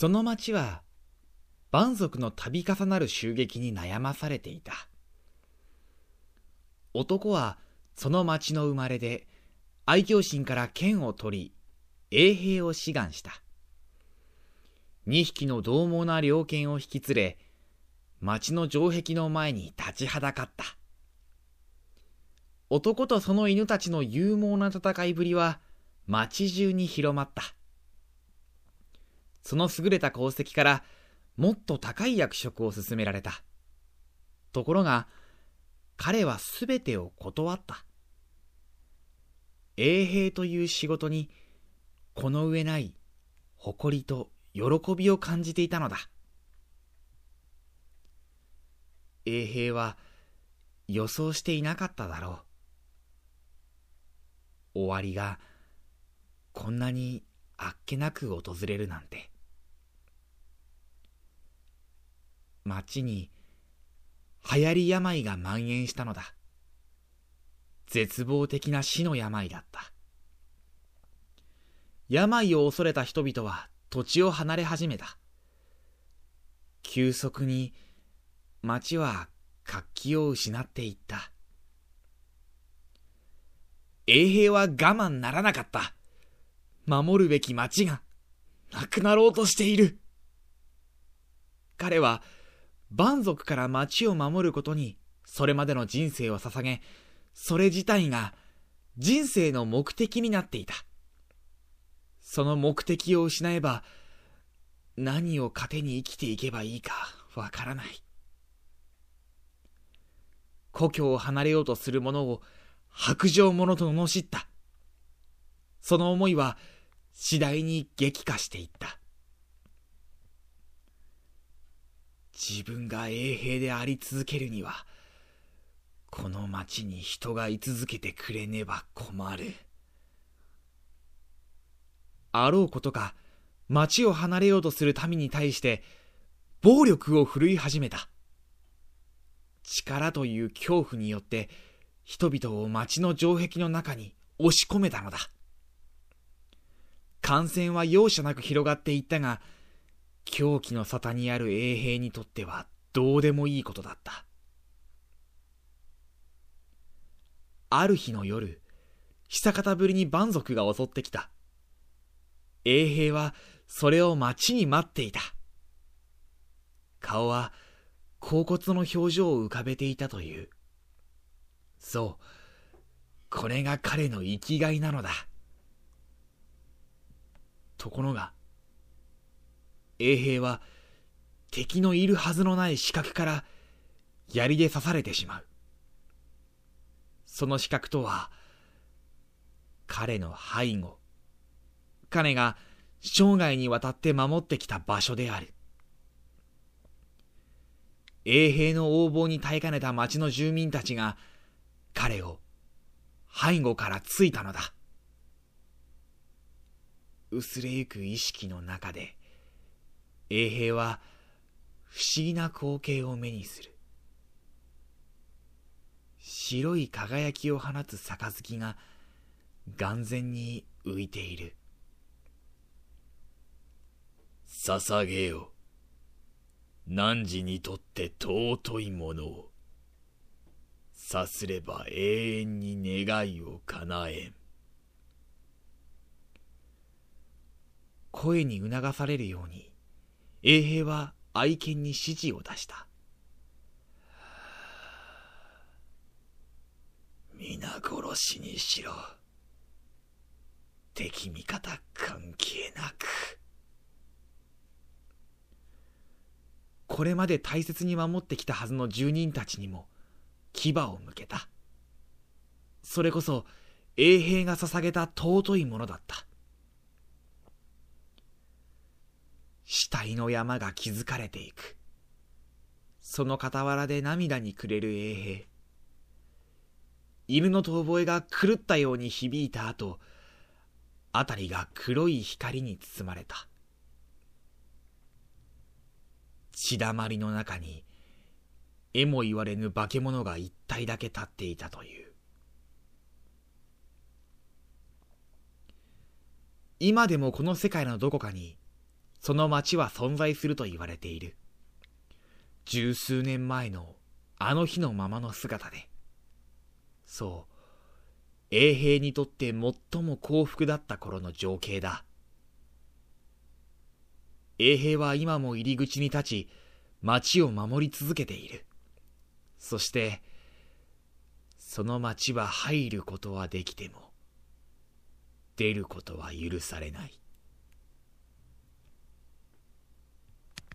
その町は蛮族の度重なる襲撃に悩まされていた。男はその町の生まれで、愛嬌心から剣を取り、衛兵を志願した。2匹の獰猛な猟犬を引き連れ、町の城壁の前に立ちはだかった。男とその犬たちの勇猛な戦いぶりは町中に広まった。その優れた功績からもっと高い役職を勧められた。ところが彼はすべてを断った。衛兵という仕事にこの上ない誇りと喜びを感じていたのだ。衛兵は予想していなかっただろう。終わりがこんなにあっけなく訪れるなんて。町に流行り病が蔓延したのだ。絶望的な死の病だった。病を恐れた人々は土地を離れ始めた。急速に町は活気を失っていった。衛兵は我慢ならなかった。守るべき町がなくなろうとしている。彼は蛮族から町を守ることにそれまでの人生を捧げ、それ自体が人生の目的になっていた。その目的を失えば何を糧に生きていけばいいかわからない。故郷を離れようとする者を薄情者と罵った。その思いは次第に激化していった。自分が衛兵であり続けるには、この町に人が居続けてくれねば困る。あろうことか、町を離れようとする民に対して暴力を振るい始めた。力という恐怖によって人々を町の城壁の中に押し込めたのだ。感染は容赦なく広がっていったが、狂気の沙汰にある衛兵にとってはどうでもいいことだった。ある日の夜、久方ぶりに蛮族が襲ってきた。衛兵はそれを待ちに待っていた。顔は恍惚の表情を浮かべていたという。そう、これが彼の生きがいなのだ。ところが、衛兵は敵のいるはずのない死角から槍で刺されてしまう。その死角とは、彼の背後、彼が生涯にわたって守ってきた場所である。衛兵の横暴に耐えかねた町の住民たちが彼を背後から突いたのだ。薄れゆく意識の中で衛兵は不思議な光景を目にする。白い輝きを放つ杯が眼前に浮いている。捧げよ、汝にとって尊いものを。さすれば永遠に願いを叶えん。声に促されるように衛兵は愛犬に指示を出した。皆殺しにしろ。敵味方関係なく。これまで大切に守ってきたはずの住人たちにも牙を向けた。それこそ衛兵が捧げた尊いものだった。死体の山が築かれていく。その傍らで涙に暮れる衛兵。犬の遠吠えが狂ったように響いた後、辺りが黒い光に包まれた。血だまりの中にえも言われぬ化け物が一体だけ立っていたという。今でもこの世界のどこかにその町は存在すると言われている。十数年前のあの日のままの姿で、そう、衛兵にとって最も幸福だった頃の情景だ。衛兵は今も入り口に立ち、町を守り続けている。そして、その町は入ることはできても、出ることは許されない。